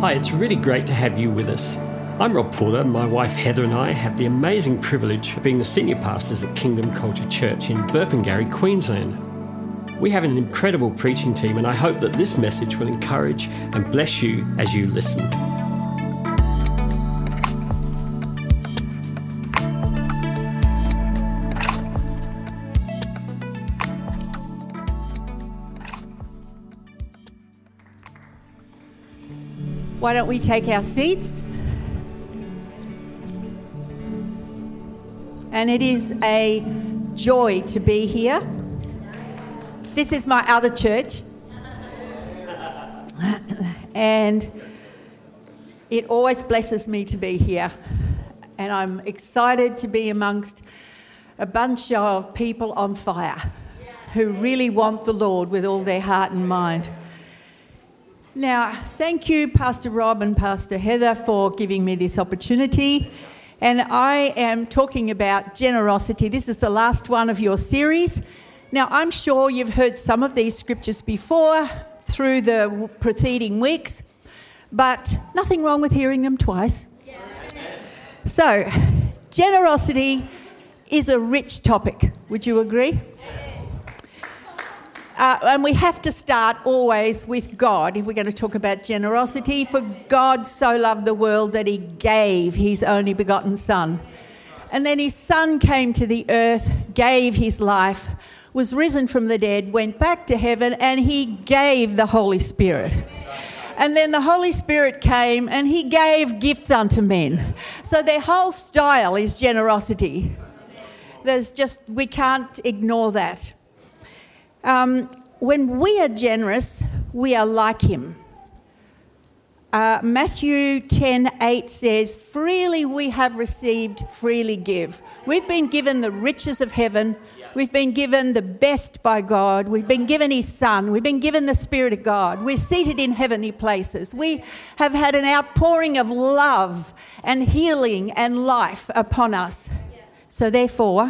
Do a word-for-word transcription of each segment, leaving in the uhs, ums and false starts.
Hi, it's really great to have you with us. I'm Rob Porter. My wife Heather and I have the amazing privilege of being the senior pastors at Kingdom Culture Church in Burpengary, Queensland. We have an incredible preaching team, and I hope that this message will encourage and bless you as you listen. Why don't we take our seats? And it is a joy to be here. This is my other church. And it always blesses me to be here. And I'm excited to be amongst a bunch of people on fire who really want the Lord with all their heart and mind. Now, thank you, Pastor Rob and Pastor Heather, for giving me this opportunity. And I am talking about generosity. This is the last one of your series. Now, I'm sure you've heard some of these scriptures before through the preceding weeks, but nothing wrong with hearing them twice. Yeah. So, generosity is a rich topic. Would you agree? Uh, and we have to start always with God if we're going to talk about generosity. For God so loved the world that he gave his only begotten Son. And then his Son came to the earth, gave his life, was risen from the dead, went back to heaven, and he gave the Holy Spirit. And then the Holy Spirit came and he gave gifts unto men. So their whole style is generosity. There's just, we can't ignore that. Um, when we are generous, we are like him. Uh, Matthew ten eight says, freely we have received, freely give. We've been given the riches of heaven. We've been given the best by God. We've been given his Son. We've been given the Spirit of God. We're seated in heavenly places. We have had an outpouring of love and healing and life upon us. So therefore,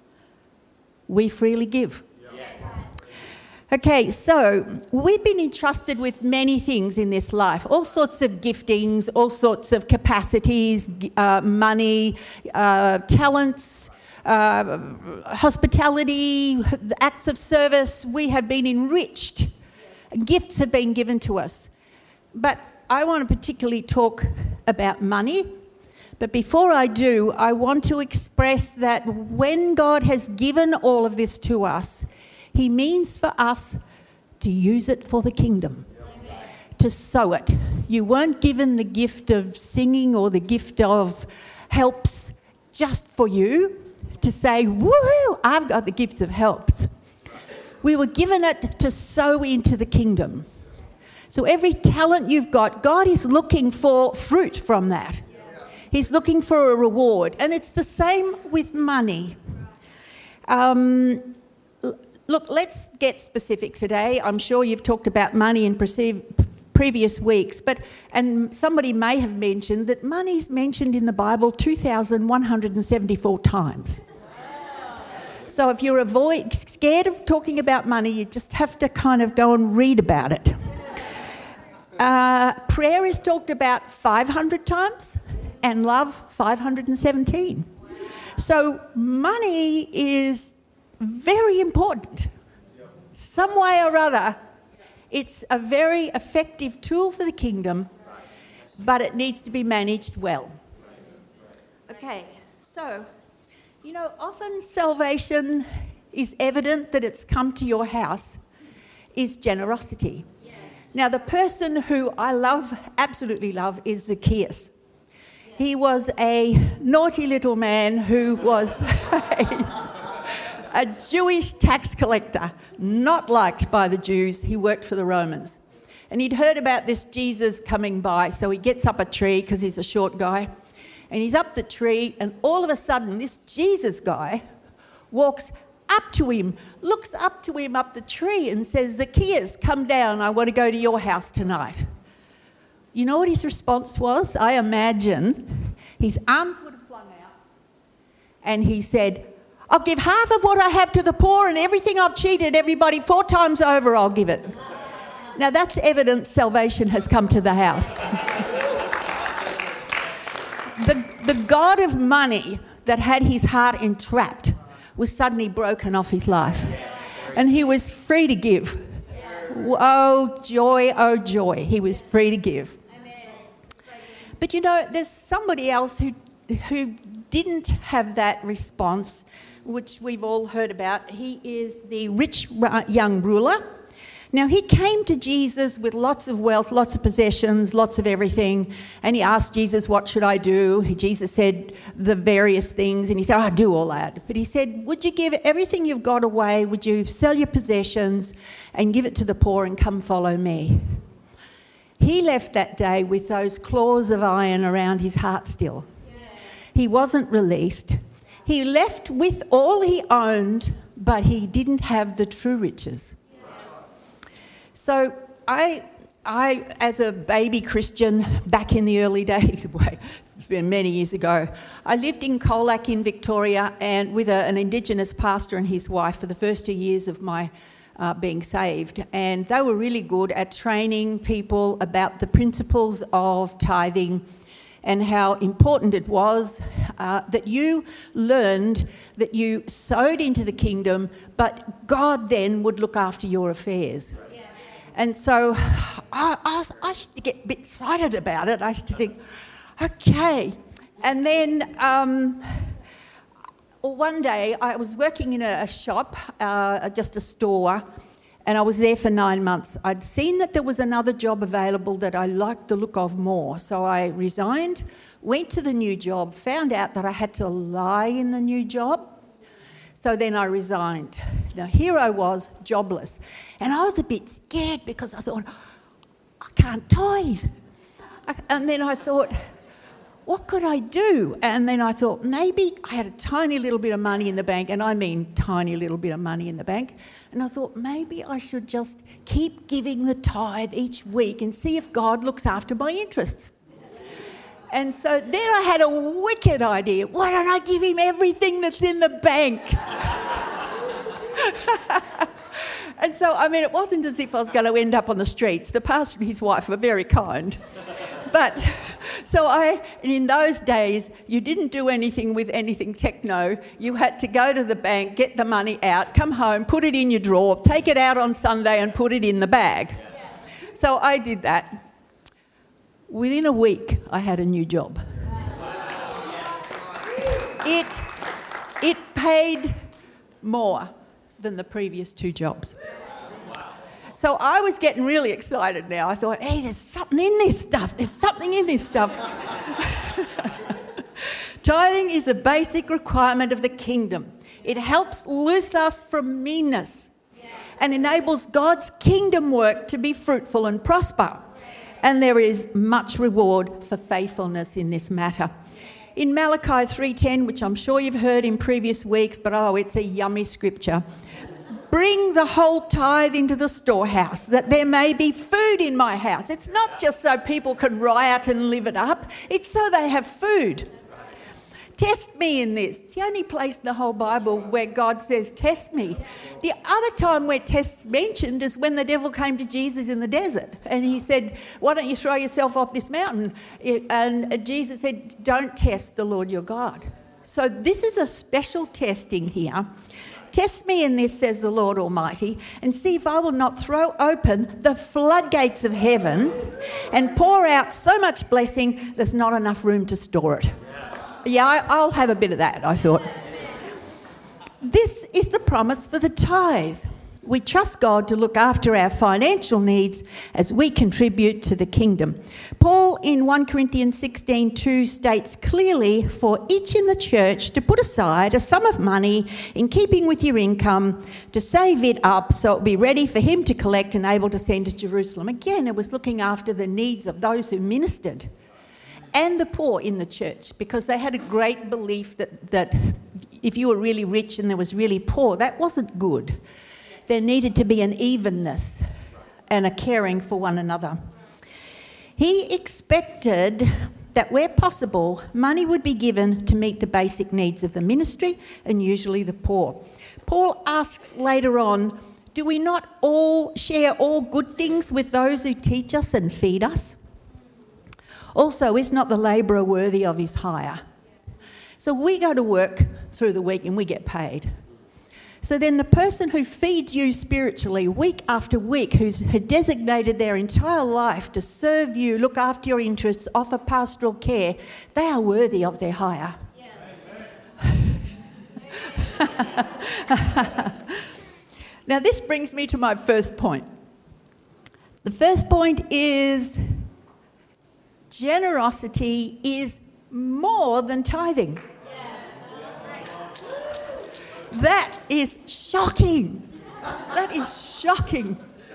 we freely give. Okay, so we've been entrusted with many things in this life, all sorts of giftings, all sorts of capacities, uh, money, uh, talents, uh, hospitality, acts of service. We have been enriched. Gifts have been given to us. But I want to particularly talk about money. But before I do, I want to express that when God has given all of this to us, he means for us to use it for the kingdom, to sow it. You weren't given the gift of singing or the gift of helps just for you to say, woohoo, I've got the gifts of helps. We were given it to sow into the kingdom. So every talent you've got, God is looking for fruit from that. He's looking for a reward. And it's the same with money. Um... Look, let's get specific today. I'm sure you've talked about money in pre- previous weeks, but and somebody may have mentioned that money's mentioned in the Bible two thousand one hundred seventy-four times. So if you're avoid, scared of talking about money, you just have to kind of go and read about it. Uh, prayer is talked about five hundred times and love five hundred seventeen. So money is very important. Some way or other, it's a very effective tool for the kingdom, but it needs to be managed well. Okay, so, you know, often salvation is evident that it's come to your house is generosity. Yes. Now, the person who I love, absolutely love, is Zacchaeus. Yes. He was a naughty little man who was a A Jewish tax collector, not liked by the Jews. He worked for the Romans. And he'd heard about this Jesus coming by, so he gets up a tree because he's a short guy. And he's up the tree, and all of a sudden, this Jesus guy walks up to him, looks up to him up the tree and says, Zacchaeus, come down, I want to go to your house tonight. You know what his response was? I imagine his arms would have flung out, and he said, I'll give half of what I have to the poor, and everything I've cheated everybody four times over, I'll give it. Now that's evidence salvation has come to the house. the, the God of money that had his heart entrapped was suddenly broken off his life. And he was free to give. Oh, joy, oh, joy. He was free to give. But you know, there's somebody else who who didn't have that response, which we've all heard about. He is the rich young ruler. Now, he came to Jesus with lots of wealth, lots of possessions, lots of everything, and he asked Jesus, what should I do? Jesus said the various things, and he said, I'll do all that. But he said, would you give everything you've got away? Would you sell your possessions and give it to the poor and come follow me? He left that day with those claws of iron around his heart still. He wasn't released. He left with all he owned, but he didn't have the true riches. So I, I, as a baby Christian back in the early days, way many years ago, I lived in Colac in Victoria and with a, an Indigenous pastor and his wife for the first two years of my uh, being saved. And they were really good at training people about the principles of tithing and how important it was uh, that you learned that you sowed into the kingdom, but God then would look after your affairs. And so I, I, I used to get a bit excited about it. I used to think, okay. And then um, one day I was working in a, a shop, uh, just a store, and I was there for nine months. I'd seen that there was another job available that I liked the look of more. So I resigned, went to the new job, found out that I had to lie in the new job. So then I resigned. Now, here I was, jobless. And I was a bit scared because I thought, I can't tithe. And then I thought, what could I do? And then I thought, maybe I had a tiny little bit of money in the bank, and I mean tiny little bit of money in the bank. And I thought, maybe I should just keep giving the tithe each week and see if God looks after my interests. And so then I had a wicked idea. Why don't I give him everything that's in the bank? And so, I mean, it wasn't as if I was going to end up on the streets. The pastor and his wife were very kind. But so I, in those days, you didn't do anything with anything techno. You had to go to the bank, get the money out, come home, put it in your drawer, take it out on Sunday and put it in the bag. So I did that. Within a week, I had a new job. It, it paid more than the previous two jobs. So I was getting really excited now. I thought, hey, there's something in this stuff. There's something in this stuff. Tithing is a basic requirement of the kingdom. It helps loose us from meanness and enables God's kingdom work to be fruitful and prosper. And there is much reward for faithfulness in this matter. In Malachi three ten, which I'm sure you've heard in previous weeks, but oh, it's a yummy scripture. Bring the whole tithe into the storehouse, that there may be food in my house. It's not just so people can riot and live it up. It's so they have food. Test me in this. It's the only place in the whole Bible where God says, test me. The other time where test's mentioned is when the devil came to Jesus in the desert. And he said, why don't you throw yourself off this mountain? And Jesus said, don't test the Lord your God. So this is a special testing here. Test me in this, says the Lord Almighty, and see if I will not throw open the floodgates of heaven and pour out so much blessing there's not enough room to store it. Yeah, I'll have a bit of that, I thought. This is the promise for the tithe. We trust God to look after our financial needs as we contribute to the kingdom. Paul in First Corinthians sixteen two states clearly for each in the church to put aside a sum of money in keeping with your income to save it up so it'll be ready for him to collect and able to send to Jerusalem. Again, it was looking after the needs of those who ministered and the poor in the church, because they had a great belief that, that if you were really rich and there was really poor, that wasn't good. There needed to be an evenness and a caring for one another. He expected that where possible, money would be given to meet the basic needs of the ministry and usually the poor. Paul asks later on Do we not all share all good things with those who teach us and feed us? Also, is not the labourer worthy of his hire? So we go to work through the week and we get paid. So then the person who feeds you spiritually week after week, who's had designated their entire life to serve you, look after your interests, offer pastoral care, they are worthy of their hire. Yeah. Now this brings me to my first point. The first point is generosity is more than tithing. That is shocking. That is shocking.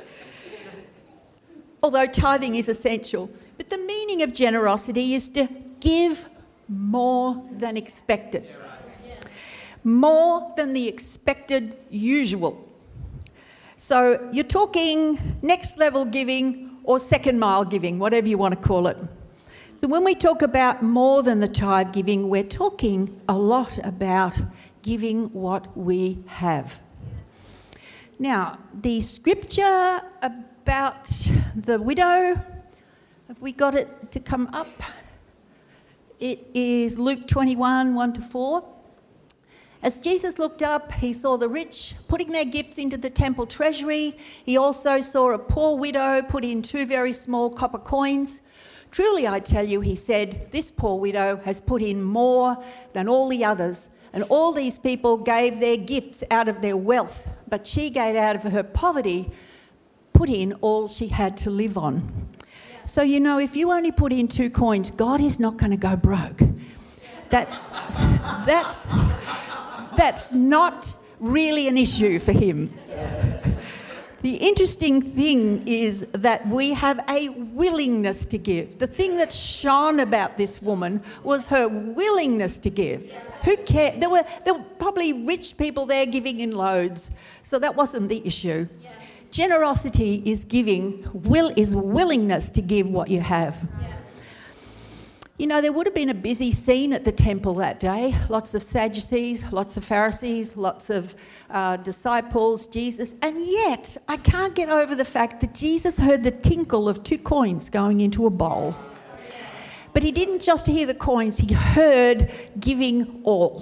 Although tithing is essential. But the meaning of generosity is to give more than expected. More than the expected usual. So you're talking next level giving or second mile giving, whatever you want to call it. So when we talk about more than the tithe giving, we're talking a lot about giving what we have. Now, the scripture about the widow, have we got it to come up? It is Luke twenty-one, one to four. As Jesus looked up, he saw the rich putting their gifts into the temple treasury. He also saw a poor widow put in two very small copper coins. Truly, I tell you, he said, this poor widow has put in more than all the others. And all these people gave their gifts out of their wealth, but she gave out of her poverty, put in all she had to live on. So, you know, if you only put in two coins, God is not going to go broke. That's, that's, that's not really an issue for him. The interesting thing is that we have a willingness to give. The thing that shone about this woman was her willingness to give. Who cared? There were, there were probably rich people there giving in loads, so that wasn't the issue. Generosity is giving, will is willingness to give what you have. You know, there would have been a busy scene at the temple that day. Lots of Sadducees, lots of Pharisees, lots of uh, disciples, Jesus. And yet, I can't get over the fact that Jesus heard the tinkle of two coins going into a bowl. But he didn't just hear the coins, he heard giving all.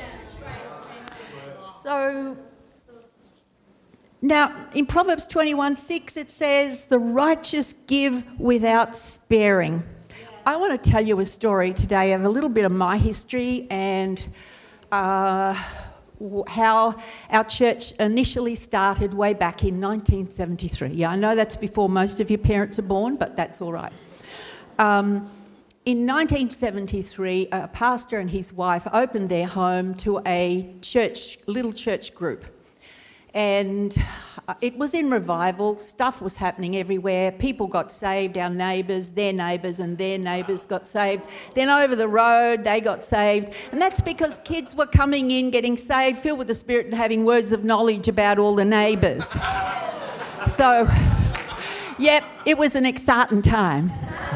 So, now, in Proverbs twenty-one six, it says, the righteous give without sparing. I want to tell you a story today of a little bit of my history and uh, how our church initially started way back in nineteen seventy-three. Yeah, I know that's before most of your parents are born, but that's all right. Um, in nineteen seventy-three, a pastor and his wife opened their home to a church, little church group. And it was in revival, stuff was happening everywhere, people got saved, our neighbours, their neighbours and their neighbours got saved. Then over the road, they got saved. And that's because kids were coming in, getting saved, filled with the Spirit and having words of knowledge about all the neighbours. So, yep, it was an exciting time.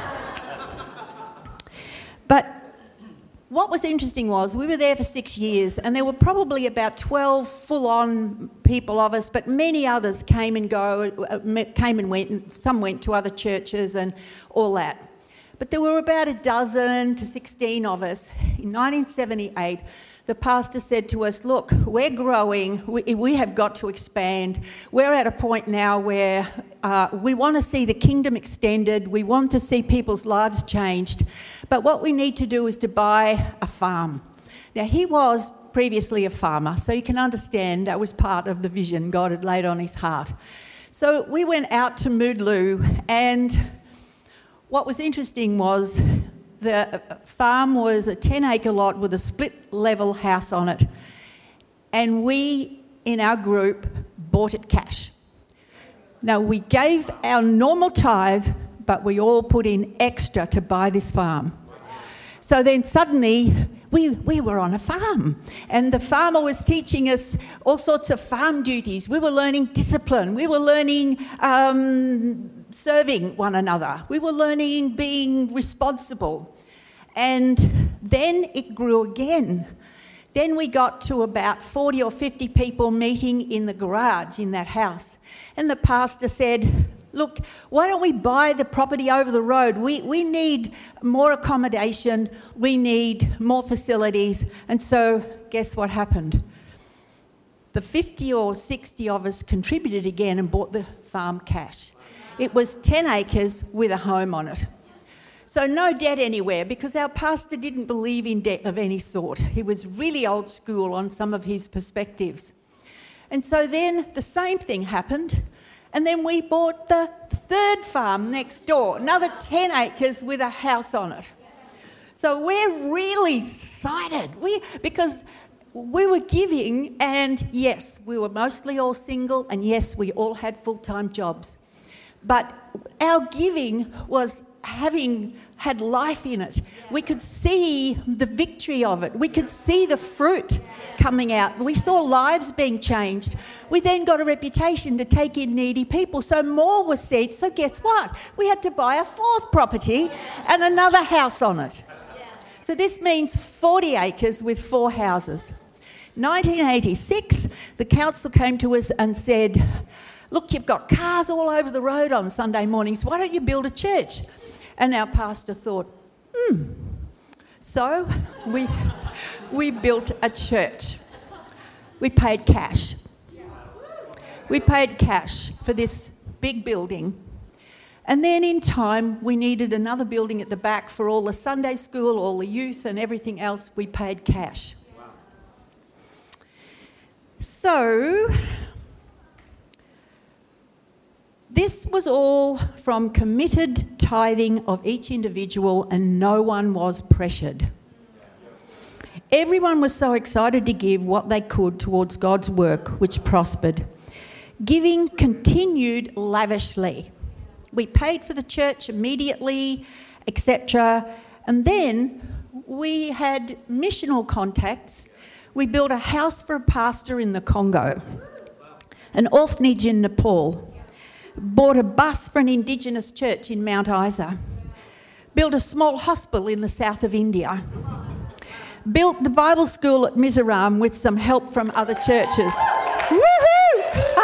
But what was interesting was we were there for six years and there were probably about twelve full-on people of us, but many others came and go, came and went, and some went to other churches and all that. But there were about a dozen to sixteen of us. In nineteen seventy-eight, the pastor said to us, look, we're growing, we, we have got to expand. We're at a point now where uh, we want to see the kingdom extended, we want to see people's lives changed, but what we need to do is to buy a farm. Now, he was previously a farmer, so you can understand that was part of the vision God had laid on his heart. So we went out to Moodloo, and what was interesting was the farm was a ten-acre lot with a split-level house on it, and we, in our group, bought it cash. Now, we gave our normal tithe, but we all put in extra to buy this farm. So then suddenly, we, we were on a farm, and the farmer was teaching us all sorts of farm duties. We were learning discipline. We were learning um, serving one another. We were learning being responsible. And then it grew again. Then we got to about forty or fifty people meeting in the garage in that house. And the pastor said, look, why don't we buy the property over the road? We we need more accommodation. We need more facilities. And so guess what happened? The fifty or sixty of us contributed again and bought the farm cash. It was ten acres with a home on it. So no debt anywhere, because our pastor didn't believe in debt of any sort. He was really old school on some of his perspectives. And so then the same thing happened. And then we bought the third farm next door, another ten acres with a house on it. So we're really excited we, because we were giving, and yes, we were mostly all single, and yes, we all had full-time jobs. But our giving was having had life in it. We could see the victory of it. We could see the fruit coming out. We saw lives being changed. We then got a reputation to take in needy people. So more was said. So guess what? We had to buy a fourth property and another house on it. So this means forty acres with four houses. nineteen eighty-six, the council came to us and said, look, you've got cars all over the road on Sunday mornings. Why don't you build a church? And our pastor thought, hmm. So we, we built a church. We paid cash. We paid cash for this big building. And then in time, we needed another building at the back for all the Sunday school, all the youth and everything else. We paid cash. So this was all from committed tithing of each individual, and no one was pressured. Everyone was so excited to give what they could towards God's work, which prospered. Giving continued lavishly. We paid for the church immediately, et cetera. And then we had missional contacts. We built a house for a pastor in the Congo, an orphanage in Nepal, bought a bus for an Indigenous church in Mount Isa, built a small hospital in the south of India, built the Bible school at Mizoram with some help from other churches. Woohoo!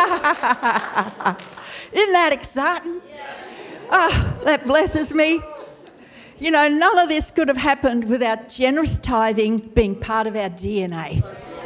Isn't that exciting? Oh, that blesses me. You know, none of this could have happened without generous tithing being part of our D N A.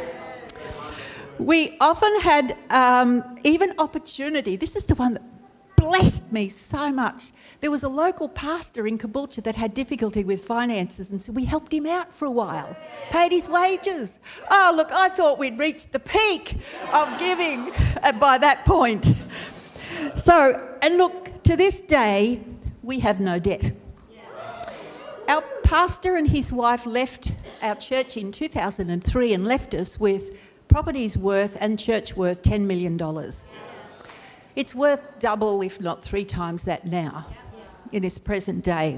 We often had um, even opportunity. This is the one that blessed me so much. There was a local pastor in Caboolture that had difficulty with finances, and so we helped him out for a while, paid his wages. Oh, look, I thought we'd reached the peak of giving by that point. So, and look, to this day, we have no debt. Our pastor and his wife left our church in two thousand three and left us with properties worth and church worth ten million dollars. It's worth double, if not three times that now, in this present day.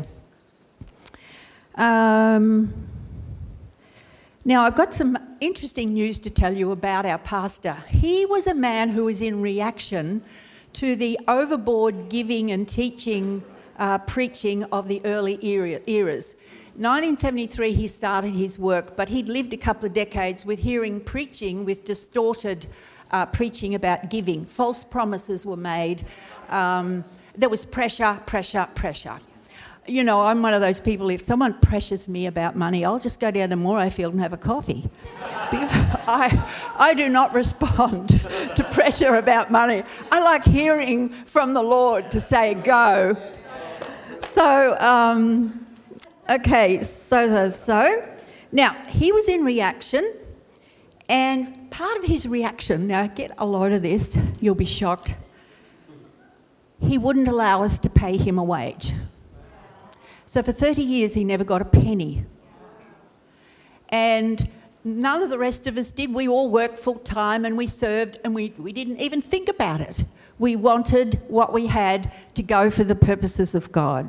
Um, now, I've got some interesting news to tell you about our pastor. He was a man who was in reaction to the overboard giving and teaching, uh, preaching of the early era, eras. nineteen seventy-three, he started his work, but he'd lived a couple of decades with hearing preaching with distorted uh, preaching about giving. False promises were made. Um, there was pressure, pressure, pressure. You know, I'm one of those people, if someone pressures me about money, I'll just go down to Morayfield and have a coffee. I, I do not respond to pressure about money. I like hearing from the Lord to say, go. So, um, okay, so, so, so. Now, he was in reaction, and part of his reaction, now get a load of this, you'll be shocked, he wouldn't allow us to pay him a wage. So for thirty years, he never got a penny. And none of the rest of us did. We all worked full time and we served, and we, we didn't even think about it. We wanted what we had to go for the purposes of God.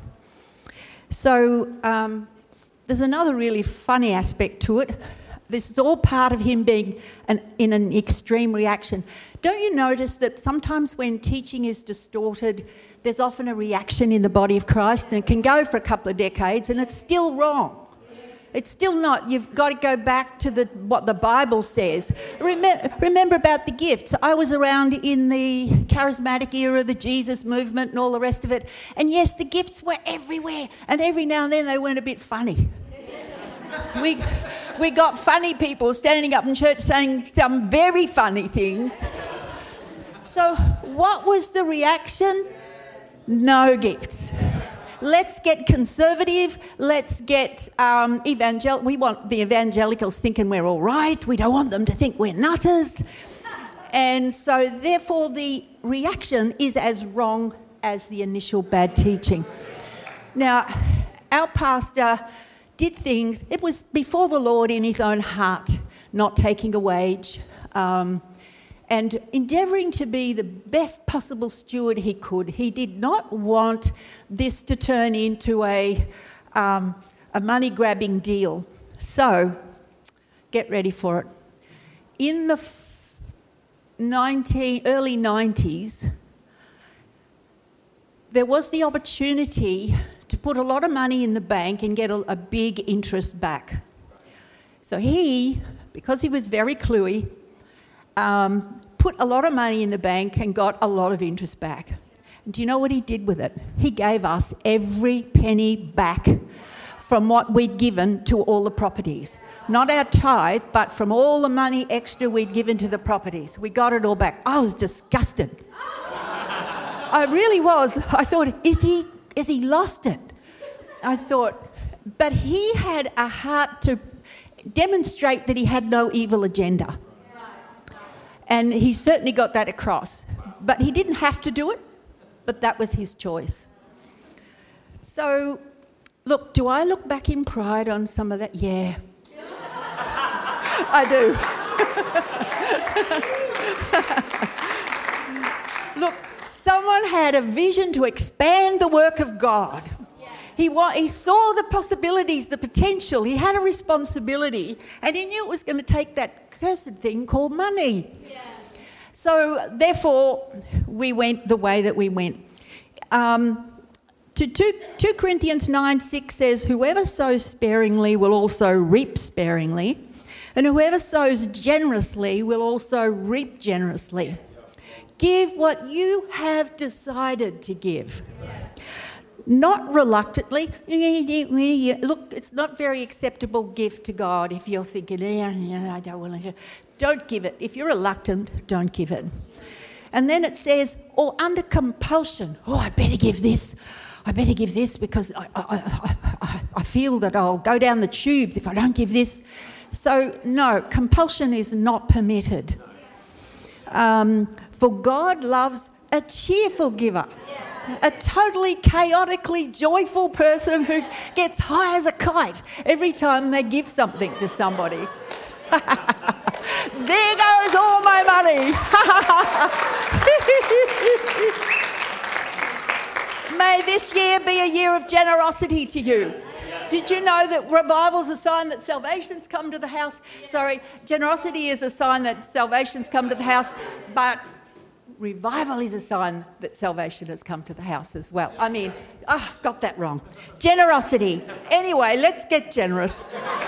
So um, there's another really funny aspect to it. This is all part of him being an, in an extreme reaction. Don't you notice that sometimes when teaching is distorted, there's often a reaction in the body of Christ, and it can go for a couple of decades and it's still wrong. It's still not. You've got to go back to the what the Bible says. Remember, remember about the gifts. I was around in the charismatic era, the Jesus movement and all the rest of it. And yes, the gifts were everywhere. And every now and then they went a bit funny. we, we got funny people standing up in church saying some very funny things. So what was the reaction? No gifts. Let's get conservative. Let's get um, evangel. We want the evangelicals thinking we're all right. We don't want them to think we're nutters. And so, therefore, the reaction is as wrong as the initial bad teaching. Now, our pastor did things. It was before the Lord in his own heart, not taking a wage, um, and endeavouring to be the best possible steward he could. He did not want this to turn into a, um, a money-grabbing deal. So, get ready for it. In the nineteen, early nineties, there was the opportunity to put a lot of money in the bank and get a, a big interest back. So he, because he was very cluey, um, put a lot of money in the bank and got a lot of interest back. And do you know what he did with it? He gave us every penny back from what we'd given to all the properties. Not our tithe, but from all the money extra we'd given to the properties. We got it all back. I was disgusted. I really was. I thought, is he, is he lost it? I thought, but he had a heart to demonstrate that he had no evil agenda. And he certainly got that across. But he didn't have to do it, but that was his choice. So, look, do I look back in pride on some of that? Yeah. I do. Look, someone had a vision to expand the work of God. He, wa- he saw the possibilities, the potential. He had a responsibility, and he knew it was going to take that cursed thing called money. Yeah. So, therefore, we went the way that we went. Um, to two, two Corinthians nine six says, whoever sows sparingly will also reap sparingly, and whoever sows generously will also reap generously. Give what you have decided to give. Not reluctantly. Look, it's not very acceptable gift to God if you're thinking, yeah, I don't want to. Don't give it. If you're reluctant, don't give it. And then it says, or under compulsion. Oh, I better give this. I better give this because I, I, I, I feel that I'll go down the tubes if I don't give this. So, no, compulsion is not permitted. Um, for God loves a cheerful giver. A totally chaotically joyful person who gets high as a kite every time they give something to somebody. There goes all my money. May this year be a year of generosity to you. Did you know that revival's a sign that salvation's come to the house? Sorry, generosity is a sign that salvation's come to the house, but revival is a sign that salvation has come to the house as well. I mean, oh, I've got that wrong. Generosity. Anyway, let's get generous.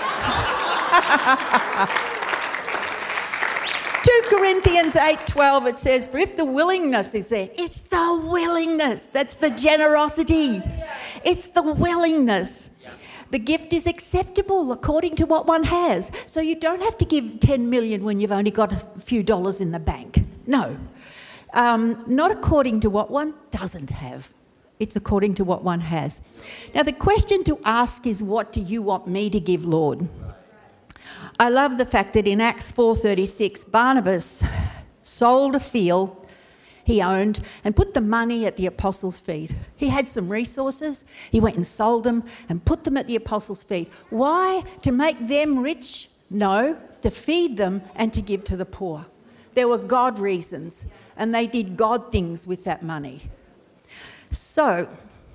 Second Corinthians eight twelve, it says, for if the willingness is there, it's the willingness. That's the generosity. It's the willingness. The gift is acceptable according to what one has. So you don't have to give ten million when you've only got a few dollars in the bank. No. Um, not according to what one doesn't have. It's according to what one has. Now, the question to ask is, what do you want me to give, Lord? I love the fact that in Acts four thirty-six, Barnabas sold a field he owned and put the money at the apostles' feet. He had some resources. He went and sold them and put them at the apostles' feet. Why? To make them rich? No, to feed them and to give to the poor. There were God reasons, and they did God things with that money. So,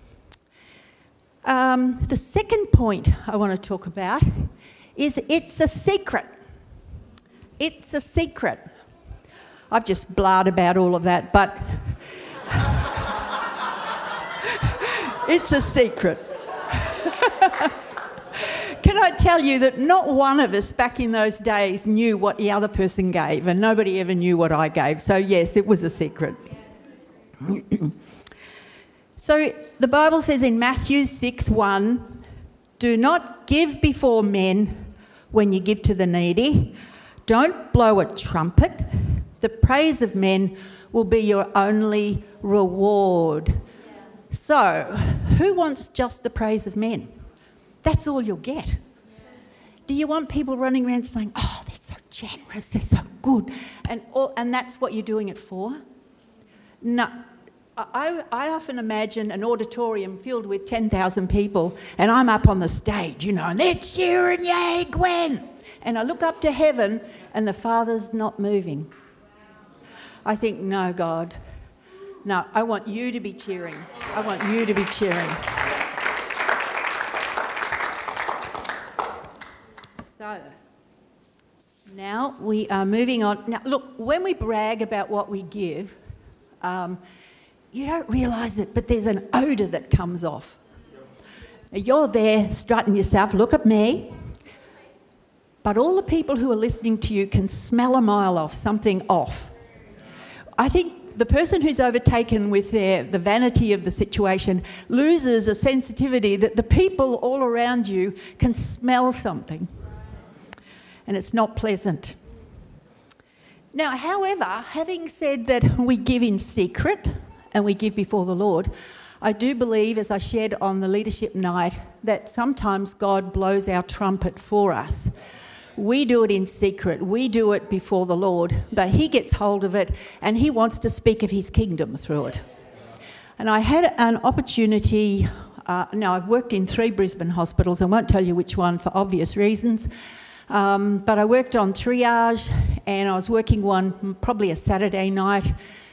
um, the second point I want to talk about is it's a secret. It's a secret. I've just blared about all of that, but it's a secret. can I tell you that not one of us back in those days knew what the other person gave, and nobody ever knew what I gave. So yes, it was a secret. So the Bible says in Matthew six one, do not give before men when you give to the needy. Don't blow a trumpet. The praise of men will be your only reward. So, who wants just the praise of men? That's all you'll get. Do you want people running around saying, oh, they're so generous, they're so good, and all, and that's what you're doing it for? No. I, I often imagine an auditorium filled with ten thousand people and I'm up on the stage, you know, and they're cheering, yay, Gwen. And I look up to heaven and the Father's not moving. I think, no, God, no, I want you to be cheering. I want you to be cheering. So, now we are moving on. Now, look, when we brag about what we give, um, you don't realise it, but there's an odour that comes off. You're there strutting yourself, look at me. But all the people who are listening to you can smell a mile off, something off. I think the person who's overtaken with their, the vanity of the situation loses a sensitivity that the people all around you can smell something. And it's not pleasant. Now, however, having said that we give in secret, and we give before the Lord, I do believe, as I shared on the leadership night, that sometimes God blows our trumpet for us. We do it in secret, we do it before the Lord, but he gets hold of it and he wants to speak of his kingdom through it. And I had an opportunity, uh, now I've worked in three Brisbane hospitals, I won't tell you which one for obvious reasons, um, but I worked on triage and I was working one probably a Saturday night.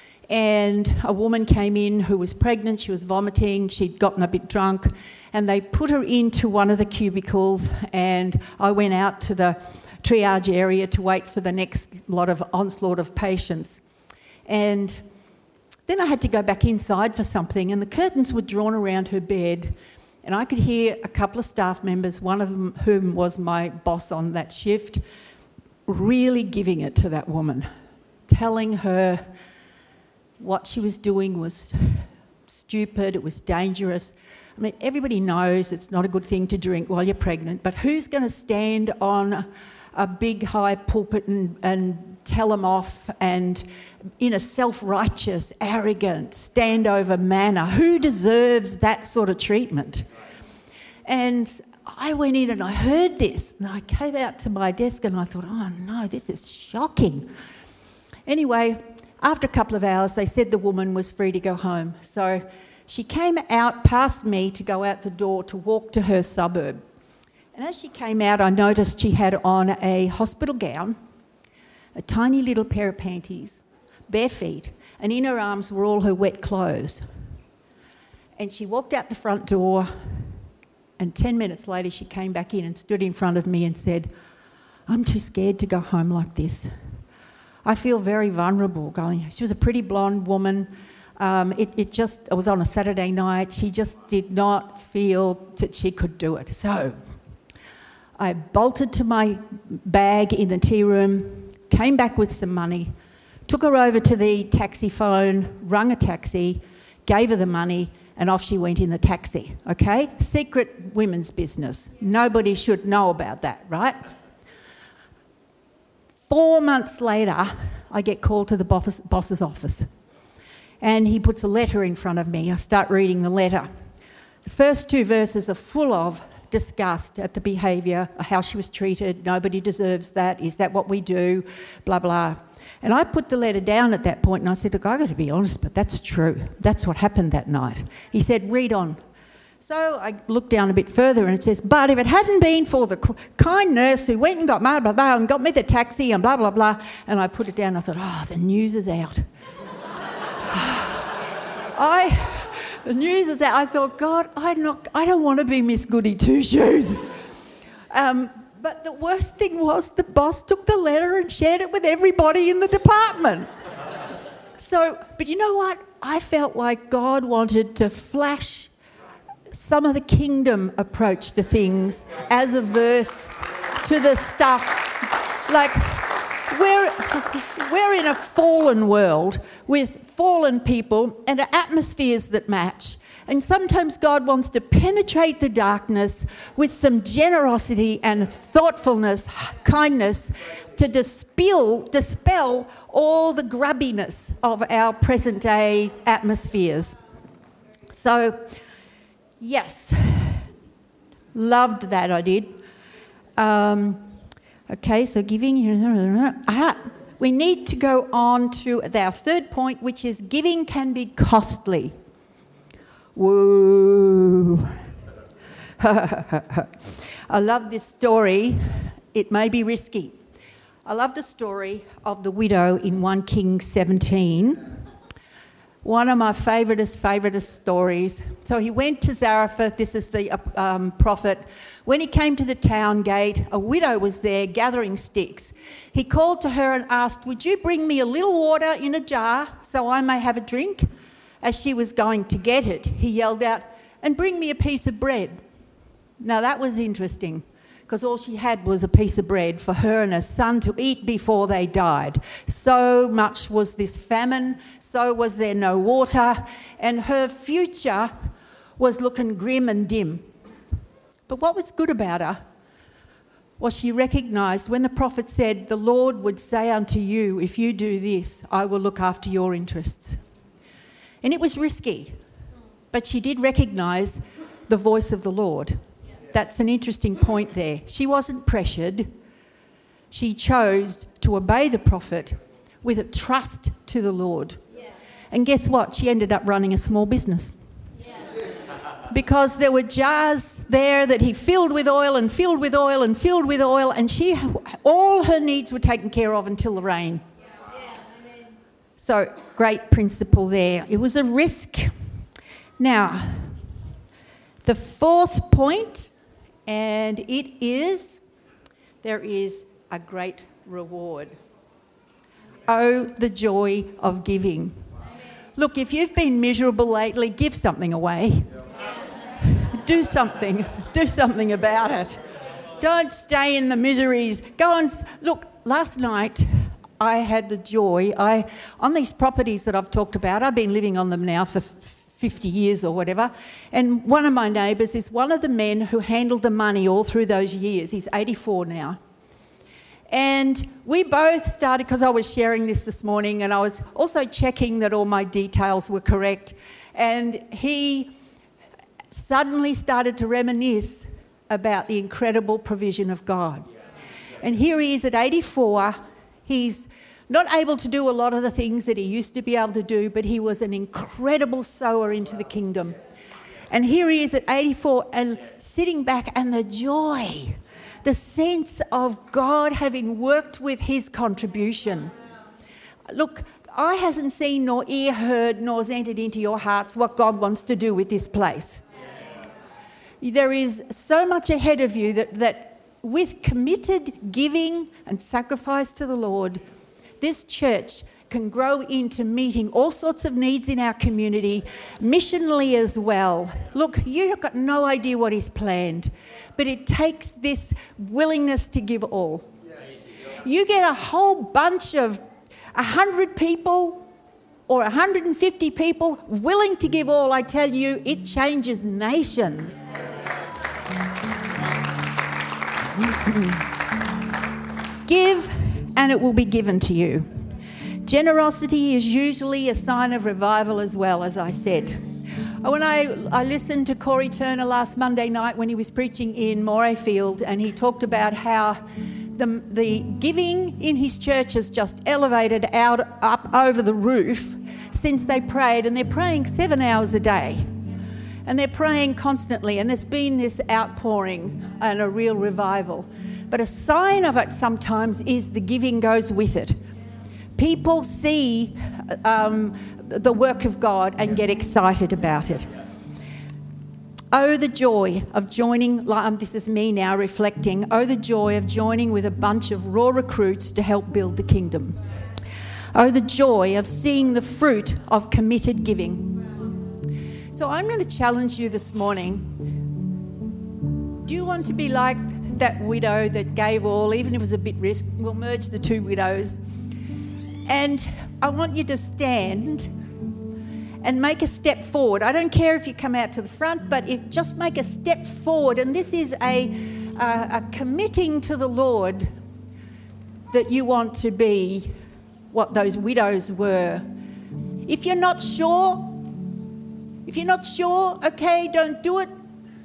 And a woman came in who was pregnant, she was vomiting, she'd gotten a bit drunk, and they put her into one of the cubicles, and I went out to the triage area to wait for the next lot of onslaught of patients. And then I had to go back inside for something, and the curtains were drawn around her bed, and I could hear a couple of staff members, one of them whom was my boss on that shift, really giving it to that woman, telling her what she was doing was stupid, it was dangerous. I mean, everybody knows it's not a good thing to drink while you're pregnant, but who's going to stand on a big high pulpit and, and tell them off and in a self-righteous, arrogant, standover manner? Who deserves that sort of treatment? And I went in and I heard this, and I came out to my desk and I thought, oh no, this is shocking. Anyway, after a couple of hours, they said the woman was free to go home. So she came out past me to go out the door to walk to her suburb. And as she came out, I noticed she had on a hospital gown, a tiny little pair of panties, bare feet, and in her arms were all her wet clothes. And she walked out the front door, and ten minutes later she came back in and stood in front of me and said, I'm too scared to go home like this. I feel very vulnerable going. She was a pretty blonde woman. Um, it, it just, it was on a Saturday night. She just did not feel that she could do it. So I bolted to my bag in the tea room, came back with some money, took her over to the taxi phone, rung a taxi, gave her the money, and off she went in the taxi, okay? Secret women's business. Nobody should know about that, right? Four months later, I get called to the boss, boss's office, and he puts a letter in front of me. I start reading the letter. The first two verses are full of disgust at the behaviour, how she was treated, nobody deserves that, is that what we do, blah, blah. And I put the letter down at that point and I said, look, I've got to be honest, but that's true. That's what happened that night. He said, read on. So I looked down a bit further and it says, but if it hadn't been for the kind nurse who went and got blah, blah, blah, and got me the taxi and blah, blah, blah, and I put it down, I thought, oh, the news is out. I, the news is out. I thought, God, I'm not, I don't want to be Miss Goody Two-Shoes. Um, but the worst thing was the boss took the letter and shared it with everybody in the department. So, but you know what? I felt like God wanted to flash some of the kingdom approach to things as averse to the stuff. Like, we're, we're in a fallen world with fallen people and atmospheres that match. And sometimes God wants to penetrate the darkness with some generosity and thoughtfulness, kindness, to dispel, dispel all the grubbiness of our present day atmospheres. So, yes, loved that I did. Um, okay, so giving. Ah, we need to go on to our third point, which is giving can be costly. Woo. I love this story. It may be risky. I love the story of the widow in First Kings seventeen. One of my favouriteest, favouriteest stories. So he went to Zarephath, this is the um, prophet. When he came to the town gate, a widow was there gathering sticks. He called to her and asked, "Would you bring me a little water in a jar so I may have a drink?" As she was going to get it, he yelled out, "And bring me a piece of bread." Now that was interesting, because all she had was a piece of bread for her and her son to eat before they died. So much was this famine, so was there no water, and her future was looking grim and dim. But what was good about her was she recognised when the prophet said, "The Lord would say unto you, if you do this, I will look after your interests." And it was risky, but she did recognise the voice of the Lord. That's an interesting point there. She wasn't pressured. She chose to obey the prophet with a trust to the Lord. Yeah. And guess what? She ended up running a small business. Yeah. Because there were jars there that he filled with oil and filled with oil and filled with oil, and she, all her needs were taken care of until the rain. Yeah. So, great principle there. It was a risk. Now, the fourth point, and it is, there is a great reward. Oh, the joy of giving. Look, if you've been miserable lately, give something away. Do something. Do something about it. Don't stay in the miseries. Go and, look, last night I had the joy, I on these properties that I've talked about, I've been living on them now for fifty years or whatever, and one of my neighbours is one of the men who handled the money all through those years. He's eighty-four now. And we both started, because I was sharing this this morning and I was also checking that all my details were correct, and he suddenly started to reminisce about the incredible provision of God. And here he is at eighty-four, he's not able to do a lot of the things that he used to be able to do, but he was an incredible sower into the kingdom. And here he is at eighty-four and sitting back, and the joy, the sense of God having worked with his contribution. Look, eye hasn't seen, nor ear heard, nor has entered into your hearts what God wants to do with this place. There is so much ahead of you that, that with committed giving and sacrifice to the Lord, this church can grow into meeting all sorts of needs in our community, missionally as well. Look, you've got no idea what is planned, but it takes this willingness to give all. You get a whole bunch of one hundred people or one hundred fifty people willing to give all, I tell you, it changes nations. Give, and it will be given to you. Generosity is usually a sign of revival as well, as I said. When I, I listened to Corey Turner last Monday night when he was preaching in Morayfield, and he talked about how the, the giving in his church has just elevated out up over the roof since they prayed, and they're praying seven hours a day. And they're praying constantly, and there's been this outpouring and a real revival. But a sign of it sometimes is the giving goes with it. People see um, the work of God and get excited about it. Oh, the joy of joining, um, this is me now reflecting, oh, the joy of joining with a bunch of raw recruits to help build the kingdom. Oh, the joy of seeing the fruit of committed giving. So I'm going to challenge you this morning. Do you want to be like that widow that gave all, even if it was a bit risk? We'll merge the two widows. And I want you to stand and make a step forward. I don't care if you come out to the front, but if, just make a step forward. And this is a, a, a committing to the Lord that you want to be what those widows were. If you're not sure, if you're not sure, okay, don't do it.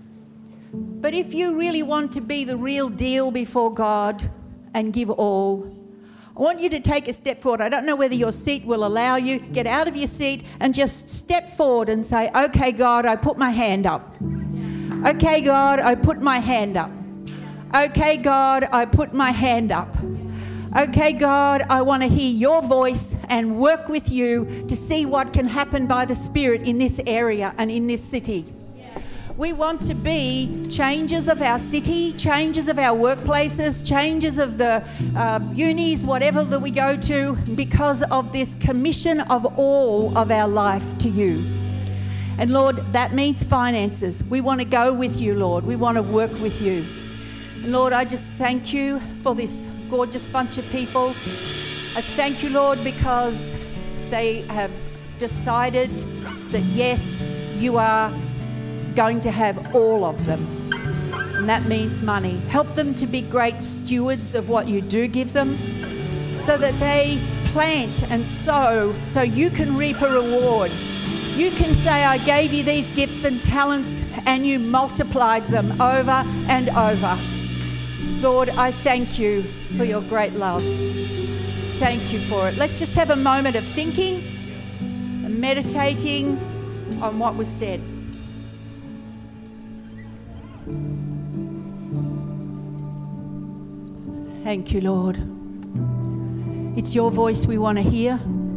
But if you really want to be the real deal before God and give all, I want you to take a step forward. I don't know whether your seat will allow you. Get out of your seat and just step forward and say, okay, God, I put my hand up. Okay, God, I put my hand up. Okay, God, I put my hand up. Okay, God, I want to hear your voice and work with you to see what can happen by the Spirit in this area and in this city. We want to be changers of our city, changers of our workplaces, changers of the uh, unis, whatever that we go to, because of this commission of all of our life to you. And Lord, that means finances. We want to go with you, Lord. We want to work with you. And Lord, I just thank you for this gorgeous bunch of people. I thank you, Lord, because they have decided that yes, you are going to have all of them, and that means money. Help them to be great stewards of what you do give them, so that they plant and sow so you can reap a reward. You can say, I gave you these gifts and talents and you multiplied them over and over. Lord, I thank you for your great love. Thank you for it. Let's just have a moment of thinking and meditating on what was said. Thank you, Lord. It's your voice we want to hear.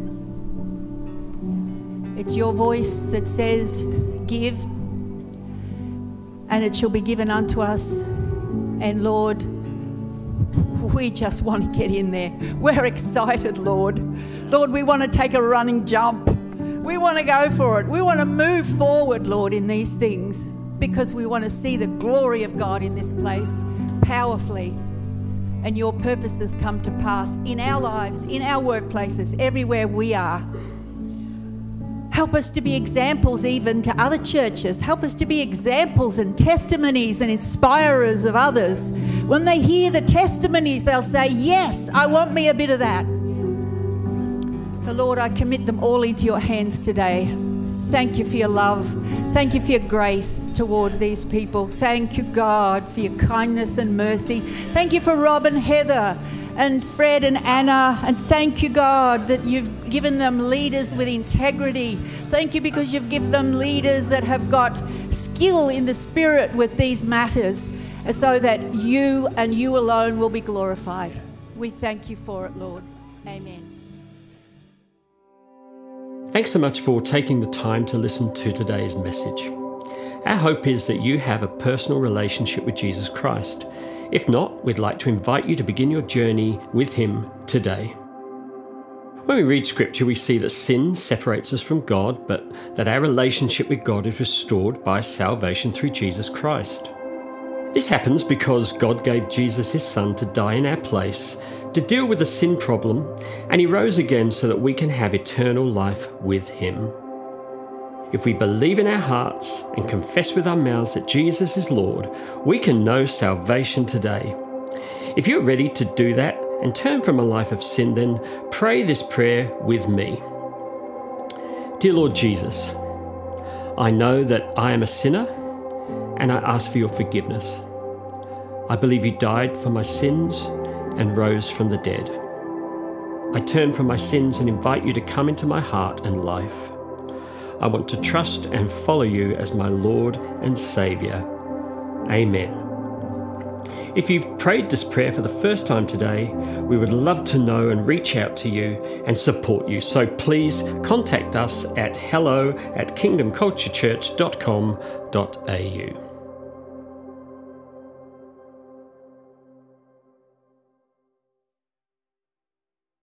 It's your voice that says, give, and it shall be given unto us. And Lord, we just want to get in there. We're excited, Lord. Lord, we want to take a running jump. We want to go for it. We want to move forward, Lord, in these things, because we want to see the glory of God in this place powerfully, and your purposes come to pass in our lives, in our workplaces, everywhere we are. Help us to be examples even to other churches. Help us to be examples and testimonies and inspirers of others. When they hear the testimonies, they'll say, yes, I want me a bit of that. So Lord, I commit them all into your hands today. Thank you for your love. Thank you for your grace toward these people. Thank you, God, for your kindness and mercy. Thank you for Rob and Heather and Fred and Anna. And thank you, God, that you've given them leaders with integrity. Thank you because you've given them leaders that have got skill in the Spirit with these matters, so that you and you alone will be glorified. We thank you for it, Lord. Amen. Thanks so much for taking the time to listen to today's message. Our hope is that you have a personal relationship with Jesus Christ. If not, we'd like to invite you to begin your journey with Him today. When we read Scripture, we see that sin separates us from God, but that our relationship with God is restored by salvation through Jesus Christ. This happens because God gave Jesus His Son to die in our place, to deal with the sin problem, and He rose again so that we can have eternal life with Him. If we believe in our hearts and confess with our mouths that Jesus is Lord, we can know salvation today. If you're ready to do that and turn from a life of sin, then pray this prayer with me. Dear Lord Jesus, I know that I am a sinner and I ask for your forgiveness. I believe you died for my sins and rose from the dead. I turn from my sins and invite you to come into my heart and life. I want to trust and follow you as my Lord and Saviour. Amen. If you've prayed this prayer for the first time today, we would love to know and reach out to you and support you. So please contact us at hello at kingdom culture church dot com dot a u.